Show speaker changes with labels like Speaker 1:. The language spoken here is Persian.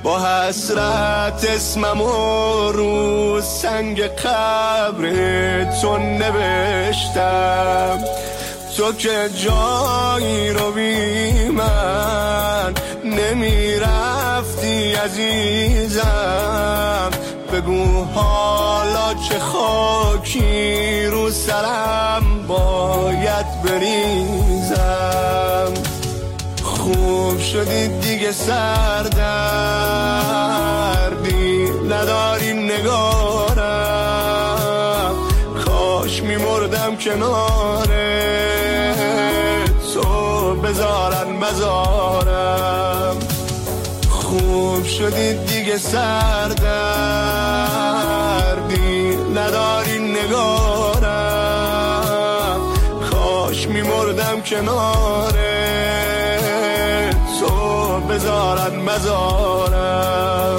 Speaker 1: با حسرت اسممو رو سنگ قبر تو نوشتم. تو که جایی رو بی من نمیرفتی عزیزم، بگو حالا چه خاکی رو سرم باید بریزم. خوب شدی دیگه سردردی نداری نگارم، کاش میمردم کناره تو بذارن مزارم. خوب شدی دیگه سردردی نداری نگارم، کاش میمردم کناره تو بذارن مزارم.